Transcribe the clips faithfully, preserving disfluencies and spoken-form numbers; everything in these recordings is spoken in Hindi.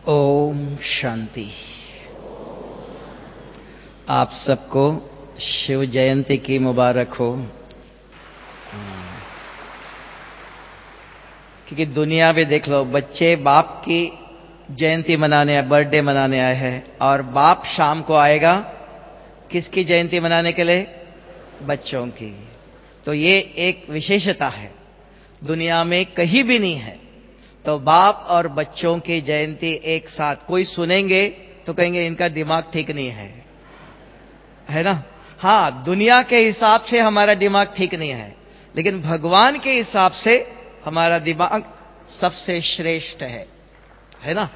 ओम शांति। आप सबको शिव जयंती की मुबारक हो। क्योंकि दुनिया में देख लो, बच्चे बाप की जयंती मनाने, बर्थडे मनाने आए हैं, और बाप शाम को आएगा किसकी जयंती मनाने के लिए? बच्चों की। तो ये एक विशेषता है, दुनिया में कहीं भी नहीं है। तो बाप और बच्चों की जयंती एक साथ, कोई सुनेंगे तो कहेंगे इनका दिमाग ठीक नहीं है, है ना? हाँ, दुनिया के हिसाब से हमारा दिमाग ठीक नहीं है, लेकिन भगवान के हिसाब से हमारा दिमाग सबसे श्रेष्ठ है, है ना?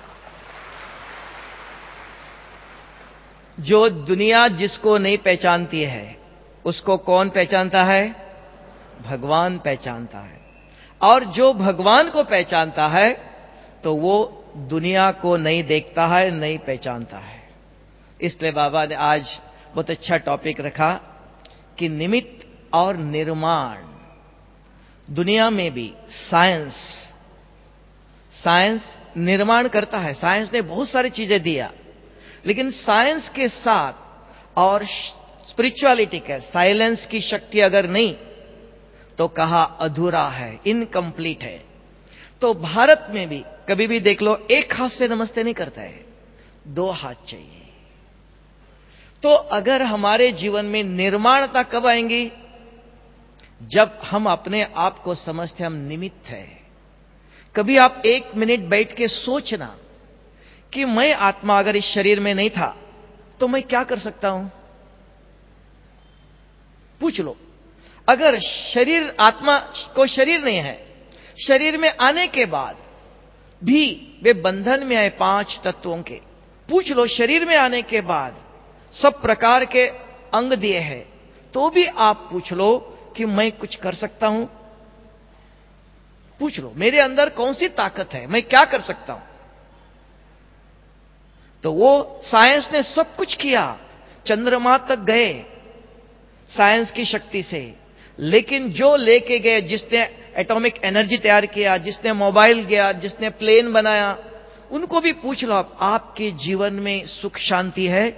जो दुनिया जिसको नहीं पहचानती है, उसको कौन पहचानता है? भगवान पहचानता है। और जो भगवान को पहचानता है तो वो दुनिया को नहीं देखता है, नहीं पहचानता है। इसलिए बाबा ने आज बहुत अच्छा टॉपिक रखा कि निमित्त और निर्माण। दुनिया में भी साइंस साइंस निर्माण करता है। साइंस ने बहुत सारी चीजें दिया, लेकिन साइंस के साथ और स्पिरिचुअलिटी के, साइलेंस की शक्ति अगर नहीं तो कहा अधूरा है, इनकम्प्लीट है। तो भारत में भी कभी भी देख लो, एक हाथ से नमस्ते नहीं करता है, दो हाथ चाहिए। तो अगर हमारे जीवन में निर्माणता कब आएंगी? जब हम अपने आप को समझते हम निमित्त है। कभी आप एक मिनट बैठ के सोचना कि मैं आत्मा अगर इस शरीर में नहीं था तो मैं क्या कर सकता हूं? पूछ लो। अगर शरीर, आत्मा को शरीर नहीं है, शरीर में आने के बाद भी वे बंधन में आए पांच तत्वों के। पूछ लो, शरीर में आने के बाद सब प्रकार के अंग दिए हैं, तो भी आप पूछ लो कि मैं कुछ कर सकता हूं? पूछ लो, मेरे अंदर कौन सी ताकत है, मैं क्या कर सकता हूं? तो वो साइंस ने सब कुछ किया, चंद्रमा तक गए साइंस की शक्ति से, लेकिन जो लेके गए, जिसने एटॉमिक एनर्जी तैयार किया, जिसने मोबाइल गया, जिसने प्लेन बनाया, उनको भी पूछ लो आप, आपके जीवन में सुख शांति है?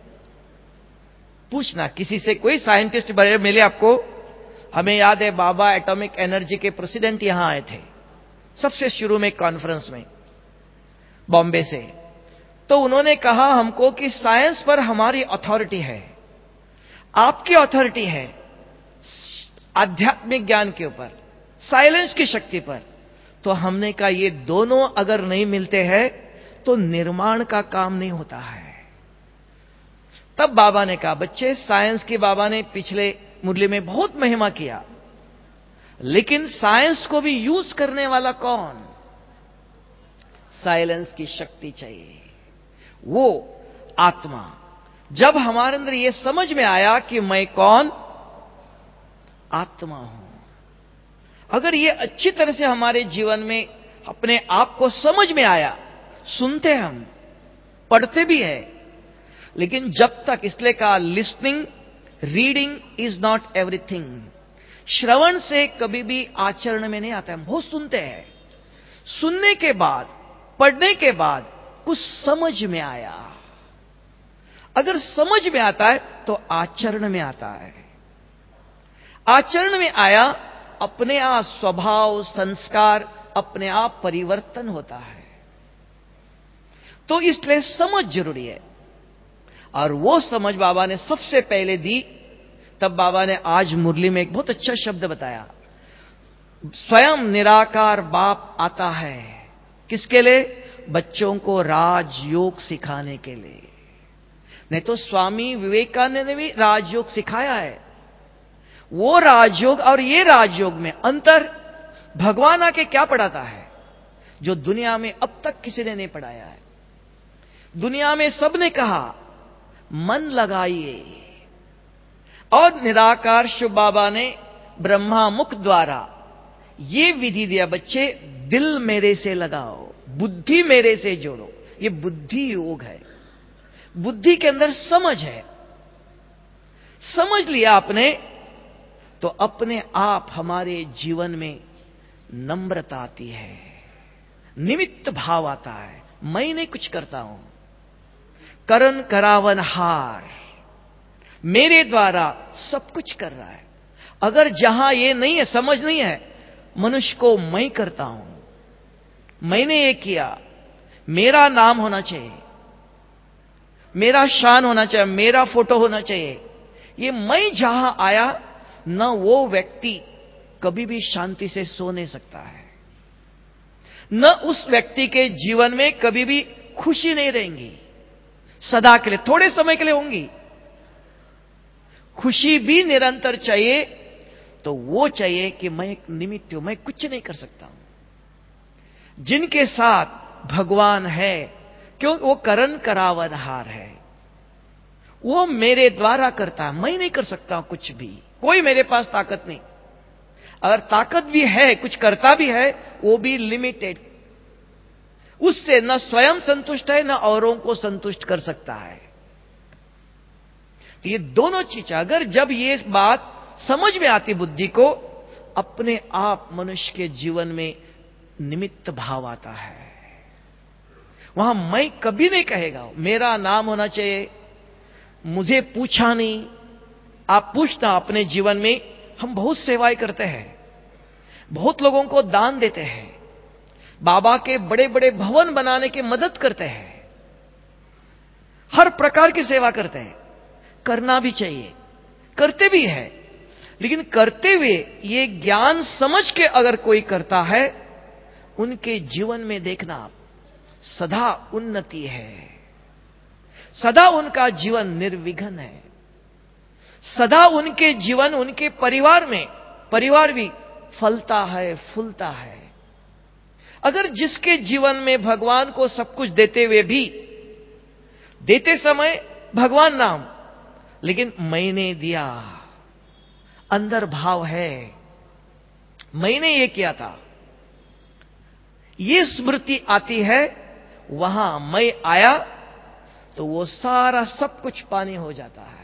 पूछना किसी से, कोई साइंटिस्ट बड़े मिले आपको। हमें याद है बाबा एटॉमिक एनर्जी के प्रेसिडेंट यहां आए थे सबसे शुरू में कॉन्फ्रेंस में, बॉम्बे से। तो उन्होंने कहा हमको कि साइंस पर हमारी अथॉरिटी है, आपकी अथॉरिटी है आध्यात्मिक ज्ञान के ऊपर, साइलेंस की शक्ति पर। तो हमने कहा ये दोनों अगर नहीं मिलते हैं तो निर्माण का काम नहीं होता है। तब बाबा ने कहा, बच्चे, साइंस की बाबा ने पिछले मुरली में बहुत महिमा किया, लेकिन साइंस को भी यूज करने वाला कौन? साइलेंस की शक्ति चाहिए, वो आत्मा। जब हमारे अंदर यह समझ में आया कि मैं कौन? आत्मा हूं। अगर ये अच्छी तरह से हमारे जीवन में अपने आप को समझ में आया, सुनते हम, पढ़ते भी है, लेकिन जब तक, इसलिए कहा listening, reading is not everything. श्रवण से कभी भी आचरण में नहीं आता है। हम बहुत सुनते हैं, सुनने के बाद, पढ़ने के बाद कुछ समझ में आया, अगर समझ में आता है तो आचरण में आता है। आचरण में आया, अपने आप स्वभाव, संस्कार अपने आप परिवर्तन होता है। तो इसलिए समझ जरूरी है, और वो समझ बाबा ने सबसे पहले दी। तब बाबा ने आज मुरली में एक बहुत अच्छा शब्द बताया, स्वयं निराकार बाप आता है किसके लिए? बच्चों को राजयोग सिखाने के लिए। नहीं तो स्वामी विवेकानंद ने भी राजयोग सिखाया है। वो राजयोग और ये राजयोग में अंतर भगवान आके क्या पढ़ाता है जो दुनिया में अब तक किसी ने नहीं पढ़ाया है? दुनिया में सबने कहा मन लगाइए, और निराकार शिव बाबा ने ब्रह्मा मुख द्वारा ये विधि दिया, बच्चे दिल मेरे से लगाओ, बुद्धि मेरे से जोड़ो। ये बुद्धि योग है। बुद्धि के अंदर समझ है, समझ लिया आपने तो अपने आप हमारे जीवन में नम्रता आती है, निमित्त भाव आता है, मैं नहीं कुछ करता हूं, करन करावनहार मेरे द्वारा सब कुछ कर रहा है। अगर जहां ये नहीं है, समझ नहीं है, मनुष्य को मैं करता हूं, मैंने ये किया, मेरा नाम होना चाहिए, मेरा शान होना चाहिए, मेरा फोटो होना चाहिए, ये मैं जहां आया, न वो व्यक्ति कभी भी शांति से सो नहीं सकता है, न उस व्यक्ति के जीवन में कभी भी खुशी नहीं रहेंगी। सदा के लिए, थोड़े समय के लिए होंगी। खुशी भी निरंतर चाहिए, तो वो चाहिए कि मैं एक निमित्त हूं, मैं कुछ नहीं कर सकता हूं। जिनके साथ भगवान है, क्योंकि वो करन करावनहार है, वो मेरे द्वारा करता है, मैं नहीं कर सकता कुछ भी, कोई मेरे पास ताकत नहीं। अगर ताकत भी है, कुछ करता भी है, वो भी लिमिटेड, उससे न स्वयं संतुष्ट है, न औरों को संतुष्ट कर सकता है। तो ये दोनों चीजें अगर जब ये बात समझ में आती बुद्धि को, अपने आप मनुष्य के जीवन में निमित्त भाव आता है। वहां मैं कभी नहीं कहेगा मेरा नाम होना चाहिए, मुझे पूछा नहीं। आप पूछना अपने जीवन में, हम बहुत सेवाएं करते हैं, बहुत लोगों को दान देते हैं, बाबा के बड़े बड़े भवन बनाने की मदद करते हैं, हर प्रकार की सेवा करते हैं, करना भी चाहिए, करते भी है। लेकिन करते हुए ये ज्ञान समझ के अगर कोई करता है, उनके जीवन में देखना सदा उन्नति है, सदा उनका जीवन निर्विघ्न है, सदा उनके जीवन, उनके परिवार में, परिवार भी फलता है, फूलता है। अगर जिसके जीवन में भगवान को सब कुछ देते हुए भी, देते समय भगवान नाम, लेकिन मैंने दिया, अंदर भाव है, मैंने ये किया था, ये स्मृति आती है, वहां मैं आया, तो वो सारा सब कुछ पानी हो जाता है।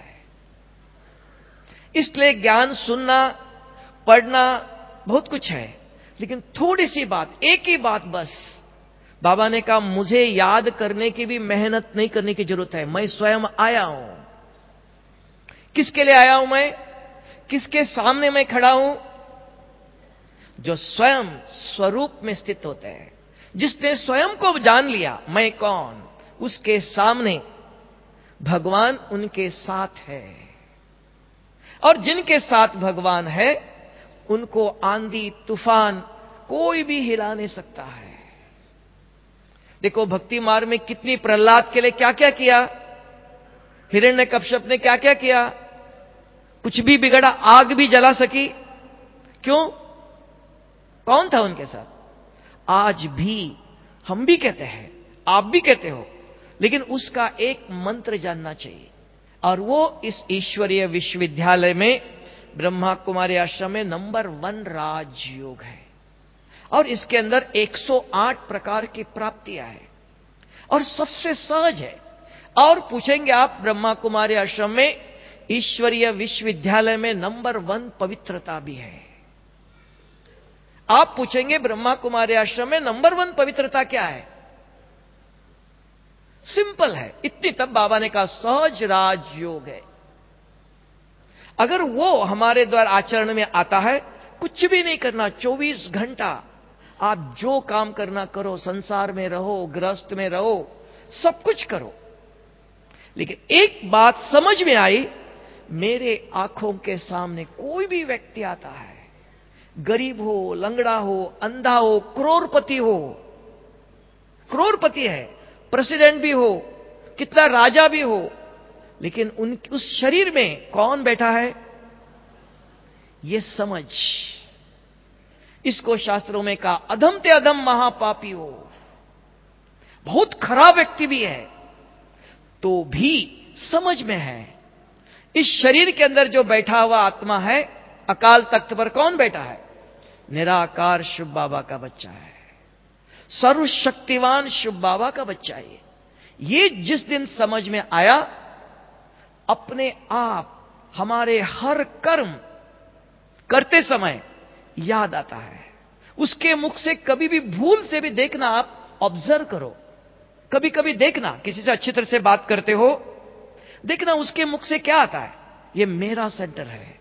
इसलिए ज्ञान सुनना, पढ़ना बहुत कुछ है, लेकिन थोड़ी सी बात, एक ही बात बस, बाबा ने कहा मुझे याद करने की भी मेहनत नहीं करने की जरूरत है, मैं स्वयं आया हूं। किसके लिए आया हूं मैं? किसके सामने मैं खड़ा हूं? जो स्वयं स्वरूप में स्थित होते हैं, जिसने स्वयं को जान लिया मैं कौन, उसके सामने भगवान उनके साथ है। और जिनके साथ भगवान है, उनको आंधी तूफान कोई भी हिला नहीं सकता है। देखो भक्ति मार्ग में कितनी प्रहलाद के लिए क्या क्या किया, हिरण्यकश्यप ने क्या क्या किया, कुछ भी बिगड़ा, आग भी जला सकी। क्यों? कौन था उनके साथ? आज भी हम भी कहते हैं, आप भी कहते हो, लेकिन उसका एक मंत्र जानना चाहिए, और वो इस ईश्वरीय विश्वविद्यालय में ब्रह्मा कुमारी आश्रम में नंबर वन राजयोग है, और इसके अंदर एक सौ आठ प्रकार की प्राप्तियां हैं, और सबसे सहज है। और पूछेंगे आप, ब्रह्मा कुमारी आश्रम में ईश्वरीय विश्वविद्यालय में नंबर वन पवित्रता भी है। आप पूछेंगे ब्रह्मा कुमारी आश्रम में नंबर वन पवित्रता क्या है? सिंपल है, इतनी तब बाबा ने कहा सहज राजयोग है। अगर वो हमारे द्वारा आचरण में आता है, कुछ भी नहीं करना, चौबीस घंटा आप जो काम करना करो, संसार में रहो, गृहस्थ में रहो, सब कुछ करो, लेकिन एक बात समझ में आई, मेरे आंखों के सामने कोई भी व्यक्ति आता है, गरीब हो, लंगड़ा हो, अंधा हो, करोड़पति हो, करोड़पति है, प्रेसिडेंट भी हो, कितना राजा भी हो, लेकिन उन उस शरीर में कौन बैठा है, ये समझ। इसको शास्त्रों में कहा अधम ते अधम महापापी हो, बहुत खराब व्यक्ति भी है, तो भी समझ में है। इस शरीर के अंदर जो बैठा हुआ आत्मा है, अकाल तख्त पर कौन बैठा है? निराकार शिव बाबा का बच्चा है, सर्वशक्तिवान शिव बाबा का बच्चा है। ये जिस दिन समझ में आया, अपने आप हमारे हर कर्म करते समय याद आता है। उसके मुख से कभी भी भूल से भी देखना, आप ऑब्जर्व करो, कभी कभी देखना, किसी से अच्छी तरह से बात करते हो, देखना उसके मुख से क्या आता है, ये मेरा सेंटर है,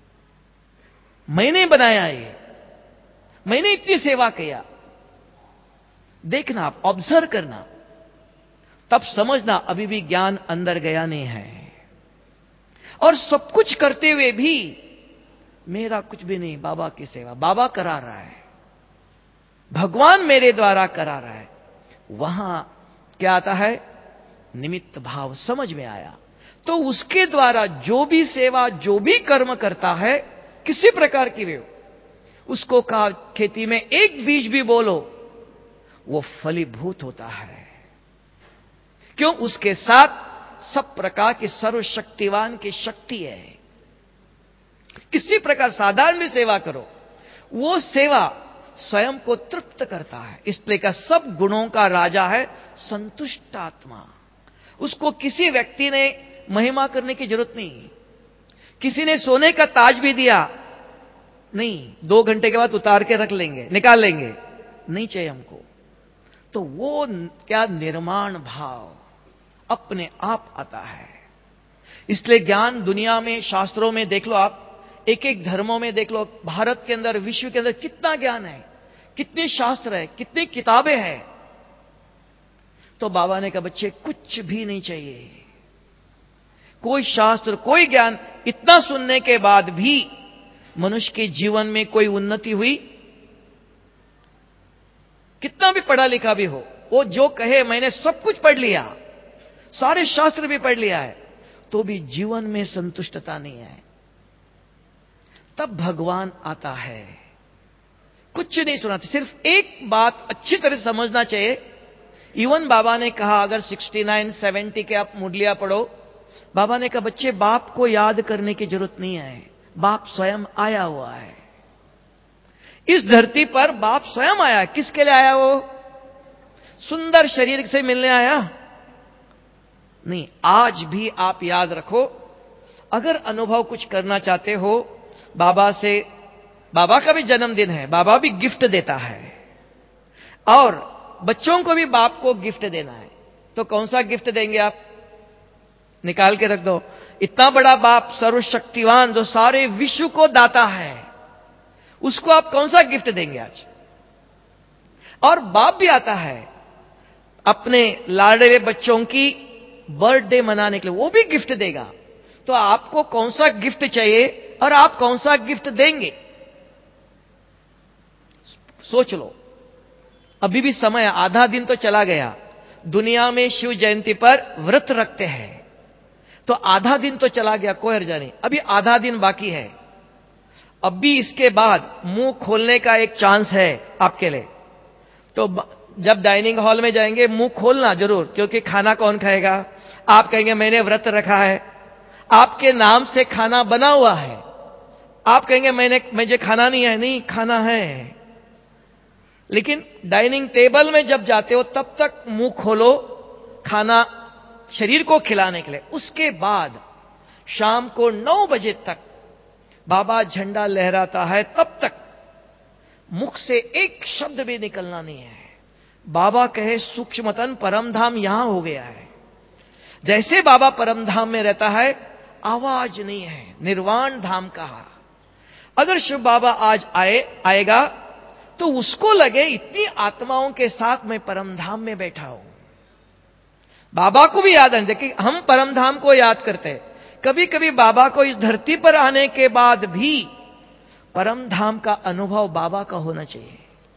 मैंने बनाया, ये मैंने इतनी सेवा किया। देखना, आप ऑब्जर्व करना, तब समझना अभी भी ज्ञान अंदर गया नहीं है। और सब कुछ करते हुए भी मेरा कुछ भी नहीं, बाबा की सेवा, बाबा करा रहा है, भगवान मेरे द्वारा करा रहा है। वहां क्या आता है, निमित्त भाव समझ में आया। तो उसके द्वारा जो भी सेवा, जो भी कर्म करता है, किसी प्रकार की भी हो, उसको कहा खेती में एक बीज भी बोलो, वो फलीभूत होता है। क्यों? उसके साथ सब प्रकार की सर्वशक्तिवान की शक्ति है। किसी प्रकार साधारण भी सेवा करो, वो सेवा स्वयं को तृप्त करता है। इसलिए का सब गुणों का राजा है संतुष्ट आत्मा। उसको किसी व्यक्ति ने महिमा करने की जरूरत नहीं, किसी ने सोने का ताज भी दिया नहीं, दो घंटे के बाद उतार के रख लेंगे, निकाल लेंगे, नहीं चाहिए हमको। तो वो क्या निर्माण भाव अपने आप आता है। इसलिए ज्ञान दुनिया में, शास्त्रों में देख लो आप, एक एक धर्मों में देख लो, भारत के अंदर, विश्व के अंदर कितना ज्ञान है, कितने शास्त्र है, कितनी किताबें हैं। तो बाबा ने कहा बच्चे कुछ भी नहीं चाहिए, कोई शास्त्र, कोई ज्ञान। इतना सुनने के बाद भी मनुष्य के जीवन में कोई उन्नति हुई? कितना भी पढ़ा लिखा भी हो, वो जो कहे मैंने सब कुछ पढ़ लिया, सारे शास्त्र भी पढ़ लिया है, तो भी जीवन में संतुष्टता नहीं है। तब भगवान आता है। कुछ नहीं सुनाते, सिर्फ एक बात अच्छी तरह समझना चाहिए। इवन बाबा ने कहा, अगर सिक्सटी नाइन सेवेंटी के आप मुरलिया पढ़ो, बाबा ने कहा बच्चे बाप को याद करने की जरूरत नहीं है, बाप स्वयं आया हुआ है इस धरती पर। बाप स्वयं आया। किसके लिए आया? वो सुंदर शरीर से मिलने आया नहीं। आज भी आप याद रखो, अगर अनुभव कुछ करना चाहते हो बाबा से, बाबा का भी जन्मदिन है, बाबा भी गिफ्ट देता है, और बच्चों को भी बाप को गिफ्ट देना है। तो कौन सा गिफ्ट देंगे आप? निकाल के रख दो। इतना बड़ा बाप, सर्वशक्तिवान, जो सारे विश्व को दाता है, उसको आप कौन सा गिफ्ट देंगे आज? और बाप भी आता है अपने लाडले बच्चों की बर्थडे मनाने के लिए, वो भी गिफ्ट देगा। तो आपको कौन सा गिफ्ट चाहिए और आप कौन सा गिफ्ट देंगे? सोच लो। अभी भी समय, आधा दिन तो चला गया। दुनिया में शिव जयंती पर व्रत रखते हैं, तो आधा दिन तो चला गया, कोई हर्जा नहीं। अभी आधा दिन बाकी है। अभी इसके बाद मुंह खोलने का एक चांस है आपके लिए। तो जब डाइनिंग हॉल में जाएंगे, मुंह खोलना जरूर, क्योंकि खाना कौन खाएगा? आप कहेंगे मैंने व्रत रखा है, आपके नाम से खाना बना हुआ है। आप कहेंगे मैंने मुझे खाना नहीं है, नहीं खाना है। लेकिन डाइनिंग टेबल में जब जाते हो तब तक मुंह खोलो, खाना शरीर को खिलाने के लिए। उसके बाद शाम को नौ बजे तक बाबा झंडा लहराता है, तब तक मुख से एक शब्द भी निकलना नहीं है। बाबा कहे सूक्ष्मतन परम धाम यहां हो गया है। जैसे बाबा परम धाम में रहता है, आवाज नहीं है, निर्वाण धाम कहा। अगर शिव बाबा आज आए आएगा तो उसको लगे इतनी आत्माओं के साथ मैं परम धाम में बैठा हूं। बाबा को भी याद है। देखिए, हम परम धाम को याद करते हैं, कभी कभी बाबा को इस धरती पर आने के बाद भी परम धाम का अनुभव बाबा का होना चाहिए,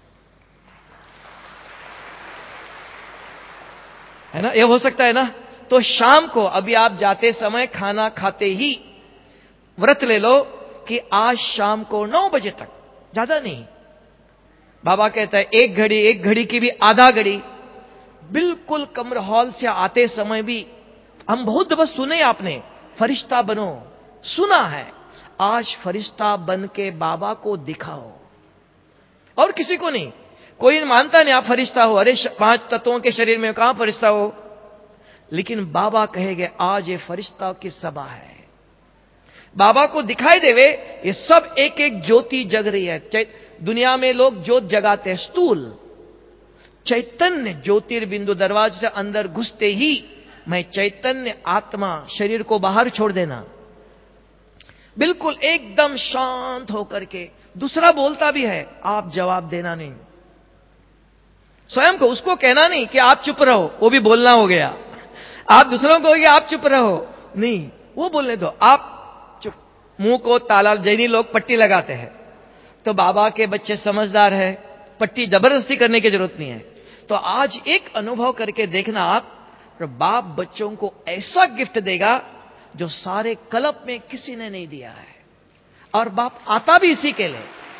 है ना? ये हो सकता है ना? तो शाम को अभी आप जाते समय खाना खाते ही व्रत ले लो कि आज शाम को नौ बजे तक, ज्यादा नहीं। बाबा कहता है एक घड़ी, एक घड़ी की भी आधा घड़ी, बिल्कुल कमर हॉल से आते समय भी। हम बहुत दफा सुने आपने, फरिश्ता बनो, सुना है। आज फरिश्ता बन के बाबा को दिखाओ, और किसी को नहीं। कोई मानता नहीं आप फरिश्ता हो, अरे पांच तत्वों के शरीर में कहां फरिश्ता हो। लेकिन बाबा कहेंगे आज ये फरिश्ता की सभा है, बाबा को दिखाई देवे। ये सब एक एक ज्योति जग रही है। दुनिया में लोग ज्योत जगाते हैं, स्थूल, चैतन्य ज्योतिर्बिंदु दरवाजे से अंदर घुसते ही मैं चैतन्य आत्मा शरीर को बाहर छोड़ देना, बिल्कुल एकदम शांत होकर के। दूसरा बोलता भी है, आप जवाब देना नहीं, स्वयं को, उसको कहना नहीं कि आप चुप रहो, वो भी बोलना हो गया। आप दूसरों को कि आप चुप रहो, नहीं, वो बोलने दो, आप चुप। मुंह को ताला, जैनी लोग पट्टी लगाते हैं, तो बाबा के बच्चे समझदार है, पट्टी जबरदस्ती करने की जरूरत नहीं है। तो आज एक अनुभव करके देखना आप, तो बाप बच्चों को ऐसा गिफ्ट देगा जो सारे कल्प में किसी ने नहीं दिया है, और बाप आता भी इसी के लिए।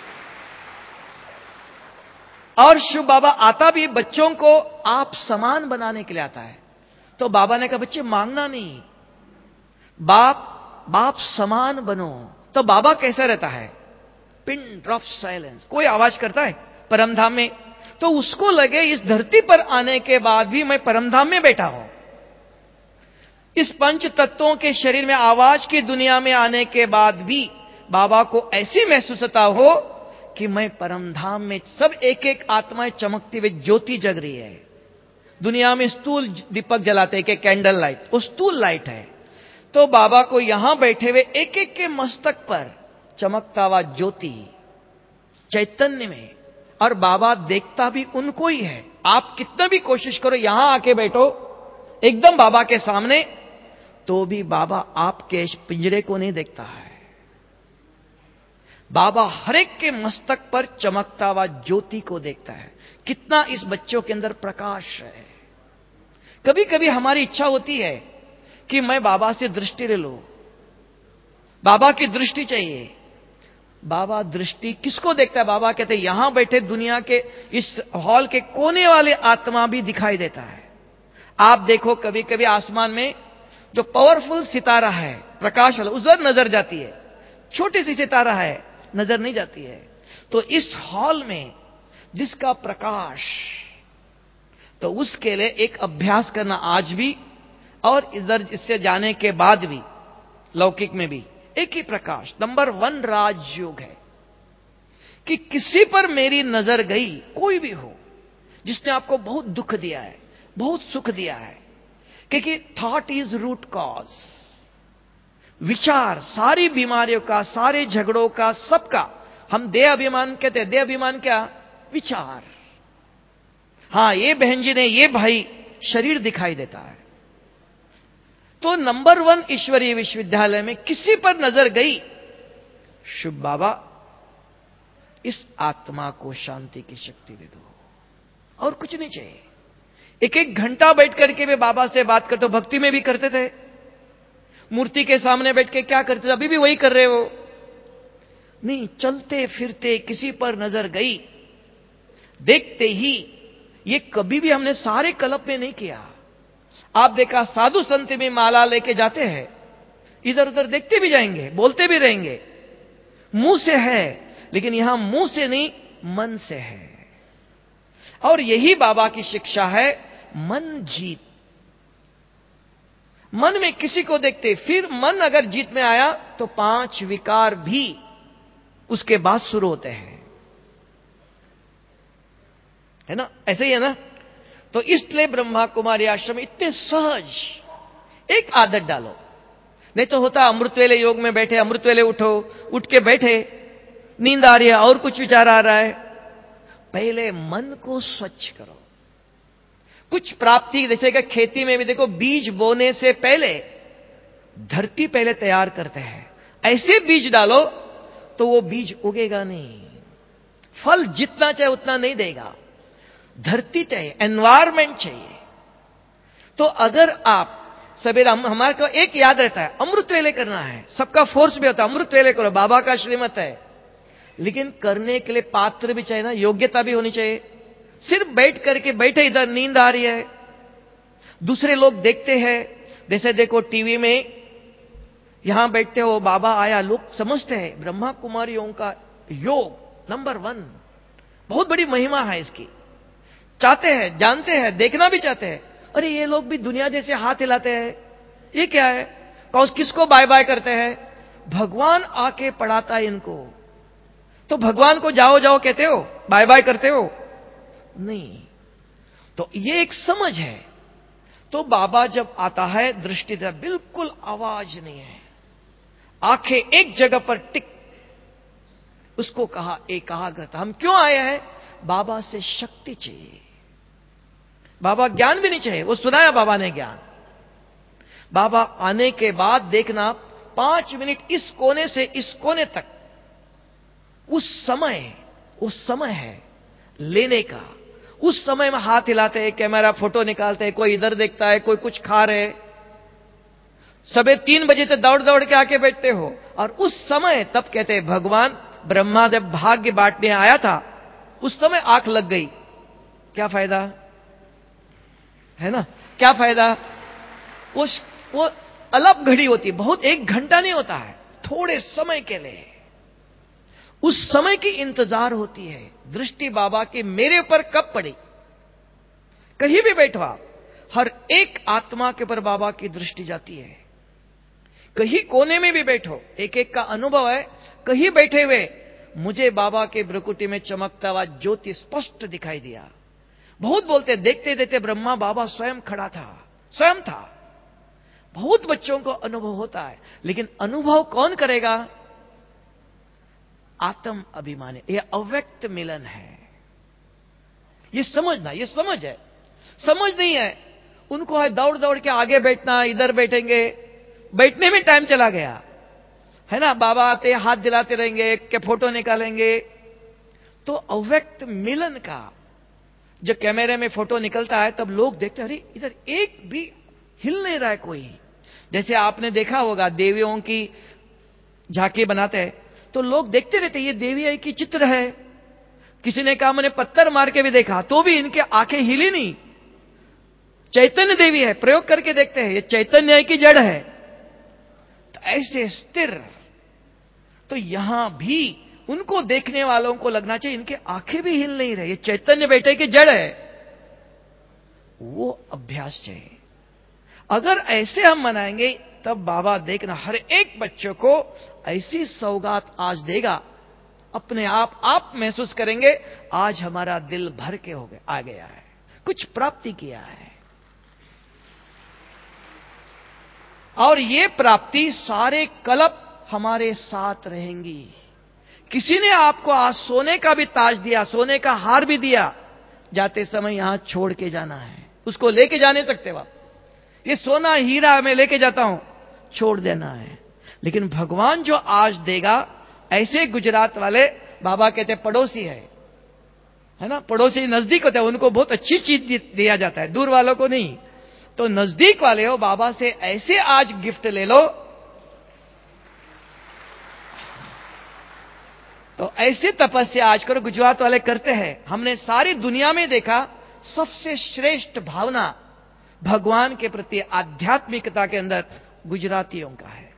और शिव बाबा आता भी बच्चों को आप समान बनाने के लिए आता है। तो बाबा ने कहा, बच्चे मांगना नहीं, बाप बाप समान बनो। तो बाबा कैसा रहता है? Pin drop silence. कोई आवाज करता है परमधाम में, तो उसको लगे इस धरती पर आने के बाद भी मैं परमधाम में बैठा हूं। इस पंच तत्वों के शरीर में आवाज की दुनिया में आने के बाद भी बाबा को ऐसी महसूस होता हो कि मैं परमधाम में, सब एक एक आत्माएं चमकती हुई ज्योति जग रही है। दुनिया में स्थूल दीपक जलाते हैं, कैंडल लाइट, वो स्थूल लाइट है। तो बाबा को यहां बैठे हुए एक एक के मस्तक पर चमकता हुआ ज्योति चैतन्य में, और बाबा देखता भी उनको ही है। आप कितना भी कोशिश करो यहां आके बैठो एकदम बाबा के सामने, तो भी बाबा आपके पिंजरे को नहीं देखता है। बाबा हर एक के मस्तक पर चमकता हुआ ज्योति को देखता है। कितना इस बच्चों के अंदर प्रकाश है। कभी कभी हमारी इच्छा होती है कि मैं बाबा से दृष्टि ले लूं, बाबा की दृष्टि चाहिए। बाबा दृष्टि किसको देखता है? बाबा कहते हैं यहां बैठे दुनिया के इस हॉल के कोने वाले आत्मा भी दिखाई देता है। आप देखो कभी कभी आसमान में जो पावरफुल सितारा है, प्रकाश वाला, उधर नजर जाती है, छोटी सी सितारा है, नजर नहीं जाती है। तो इस हॉल में जिसका प्रकाश, तो उसके लिए एक अभ्यास करना आज भी, और इधर इससे जाने के बाद भी, लौकिक में भी एक ही प्रकाश। नंबर वन राजयोग है कि किसी पर मेरी नजर गई, कोई भी हो, जिसने आपको बहुत दुख दिया है, बहुत सुख दिया है, क्योंकि थॉट इज रूट कॉज। विचार सारी बीमारियों का, सारे झगड़ों का, सबका हम देह अभिमान कहते हैं। देह अभिमान क्या? विचार। हां, ये बहन जी ने, ये भाई, शरीर दिखाई देता है। तो नंबर वन ईश्वरीय विश्वविद्यालय में किसी पर नजर गई, शुभ बाबा इस आत्मा को शांति की शक्ति दे दो, और कुछ नहीं चाहिए। एक एक घंटा बैठ करके वे बाबा से बात करते, भक्ति में भी करते थे, मूर्ति के सामने बैठ के क्या करते थे, अभी भी वही कर रहे हो। नहीं, चलते फिरते किसी पर नजर गई, देखते ही, ये कभी भी हमने सारे कल्प में नहीं किया। आप देखा साधु संत में माला लेके जाते हैं, इधर उधर देखते भी जाएंगे, बोलते भी रहेंगे, मुंह से है, लेकिन यहां मुंह से नहीं, मन से है। और यही बाबा की शिक्षा है, मन जीत। मन में किसी को देखते, फिर मन अगर जीत में आया तो पांच विकार भी उसके बाद शुरू होते हैं, है ना? ऐसे ही है ना? तो इसलिए ब्रह्मा कुमारी आश्रम इतने सहज, एक आदत डालो। नहीं तो होता अमृत वेले योग में बैठे, अमृत वेले उठो, उठ के बैठे, नींद आ रही है और कुछ विचार आ रहा है। पहले मन को स्वच्छ करो। कुछ प्राप्ति, जैसे कि खेती में भी देखो, बीज बोने से पहले धरती पहले तैयार करते हैं। ऐसे बीज डालो तो वो बीज उगेगा नहीं, फल जितना चाहे उतना नहीं देगा। धरती चाहिए, एनवायरमेंट चाहिए। तो अगर आप सवेरा, हमारे को एक याद रहता है, अमृत वेले करना है, सबका फोर्स भी होता है, अमृत वेले करो, बाबा का श्रीमत है, लेकिन करने के लिए पात्र भी चाहिए ना, योग्यता भी होनी चाहिए। सिर्फ बैठ करके बैठे, इधर नींद आ रही है, दूसरे लोग देखते हैं, जैसे देखो टीवी में, यहां बैठते हो, बाबा आया, लोग समझते हैं ब्रह्मा कुमारियों का योग नंबर वन, बहुत बड़ी महिमा है इसकी, चाहते हैं, जानते हैं, देखना भी चाहते हैं। अरे ये लोग भी दुनिया जैसे हाथ हिलाते हैं, ये क्या है? कौन किसको बाय बाय करते हैं? भगवान आके पढ़ाता है इनको। तो भगवान को जाओ जाओ कहते हो, बाय बाय करते हो? नहीं, तो ये एक समझ है। तो बाबा जब आता है, दृष्टि दे, बिल्कुल आवाज नहीं है, आंखें एक जगह पर टिक। उसको कहा एकाग्रता। हम क्यों आए हैं? बाबा से शक्ति चाहिए। बाबा ज्ञान भी नहीं चाहिए, वो सुनाया बाबा ने ज्ञान। बाबा आने के बाद देखना, पांच मिनट इस कोने से इस कोने तक, उस समय उस समय है लेने का। उस समय में हाथ हिलाते हैं, कैमरा फोटो निकालते हैं, कोई इधर देखता है, कोई कुछ खा रहे। सबे तीन बजे से दौड़ दौड़ के आके बैठते हो, और उस समय तब कहते हैं भगवान ब्रह्मा जब भाग्य बांटने आया था, उस समय आंख लग गई। क्या फायदा है ना? क्या फायदा? वो वो अलग घड़ी होती, बहुत एक घंटा नहीं होता है, थोड़े समय के लिए उस समय की इंतजार होती है। दृष्टि बाबा की मेरे ऊपर कब पड़ी? कहीं भी बैठो आप, हर एक आत्मा के ऊपर बाबा की दृष्टि जाती है। कहीं कोने में भी बैठो, एक एक का अनुभव है। कहीं बैठे हुए मुझे बाबा के भ्रुकुटी में चमकता हुआ ज्योति स्पष्ट दिखाई दिया। बहुत बोलते, देखते देखते ब्रह्मा बाबा स्वयं खड़ा था, स्वयं था। बहुत बच्चों को अनुभव होता है, लेकिन अनुभव कौन करेगा? आत्म अभिमान। यह अव्यक्त मिलन है। ये समझना, ये समझ है। समझ नहीं है उनको, है दौड़ दौड़ के आगे बैठना, इधर बैठेंगे, बैठने में टाइम चला गया है ना। बाबा आते हाथ दिलाते रहेंगे, के फोटो निकालेंगे। तो अव्यक्त मिलन का जब कैमरे में फोटो निकलता है, तब लोग देखते, अरे इधर एक भी हिल नहीं रहा है कोई। जैसे आपने देखा होगा देवियों की झांकी बनाते हैं, तो लोग देखते रहते, ये देवी की चित्र है। किसी ने कहा मैंने पत्थर मार के भी देखा, तो भी इनके आंखें हिली नहीं। चैतन्य देवी है, प्रयोग करके देखते हैं, ये चैतन्य की जड़ है। तो ऐसे स्थिर। तो यहां भी उनको देखने वालों को लगना चाहिए इनके आंखें भी हिल नहीं रहे, ये चैतन्य बेटे की जड़ है। वो अभ्यास चाहिए। अगर ऐसे हम मनाएंगे, तब बाबा देखना हर एक बच्चे को ऐसी सौगात आज देगा, अपने आप आप महसूस करेंगे आज हमारा दिल भर के हो गया, आ गया है, कुछ प्राप्ति किया है। और ये प्राप्ति सारे कल्प हमारे साथ रहेंगी। किसी ने आपको आज सोने का भी ताज दिया, सोने का हार भी दिया, जाते समय यहां छोड़ के जाना है, उसको लेके जा नहीं सकते आप। ये सोना हीरा मैं लेके जाता हूं, छोड़ देना है। लेकिन भगवान जो आज देगा, ऐसे गुजरात वाले बाबा कहते पड़ोसी है, है ना। पड़ोसी नजदीक होते हैं, उनको बहुत अच्छी चीज दिया जाता है, दूर वालों को नहीं। तो नजदीक वाले हो, बाबा से ऐसे आज गिफ्ट ले लो। तो ऐसे तपस्या आज करो, गुजरात वाले करते हैं। हमने सारी दुनिया में देखा, सबसे श्रेष्ठ भावना भगवान के प्रति आध्यात्मिकता के अंदर गुजरातियों का है।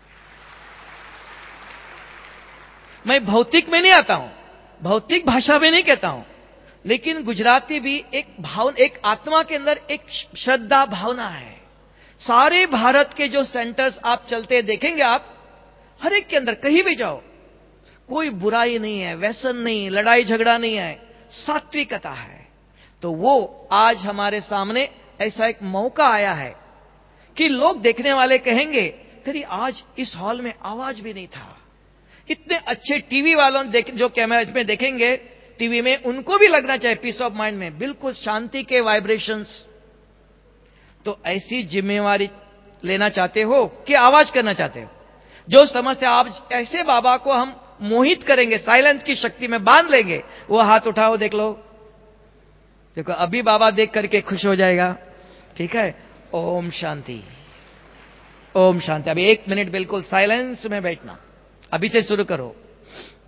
मैं भौतिक में नहीं आता हूं, भौतिक भाषा में नहीं कहता हूं, लेकिन गुजराती भी एक भाव, एक आत्मा के अंदर एक श्रद्धा भावना है। सारे भारत के जो सेंटर्स आप चलते देखेंगे, आप हर एक के अंदर कहीं भी जाओ, कोई बुराई नहीं है, व्यसन नहीं, लड़ाई झगड़ा नहीं है, सात्विकता है। तो वो आज हमारे सामने ऐसा एक मौका आया है कि लोग देखने वाले कहेंगे, तेरी आज इस हॉल में आवाज भी नहीं था। इतने अच्छे टीवी वालों देख, जो कैमरा में देखेंगे टीवी में, उनको भी लगना चाहिए पीस ऑफ माइंड में, बिल्कुल शांति के वाइब्रेशंस। तो ऐसी जिम्मेवारी लेना चाहते हो कि आवाज करना चाहते हो? जो समझते आप ऐसे बाबा को हम मोहित करेंगे, साइलेंस की शक्ति में बांध लेंगे, वो हाथ उठाओ, देख लो। देखो अभी बाबा देख करके खुश हो जाएगा। ठीक है, ओम शांति, ओम शांति। अभी एक मिनट बिल्कुल साइलेंस में बैठना, अभी से शुरू करो।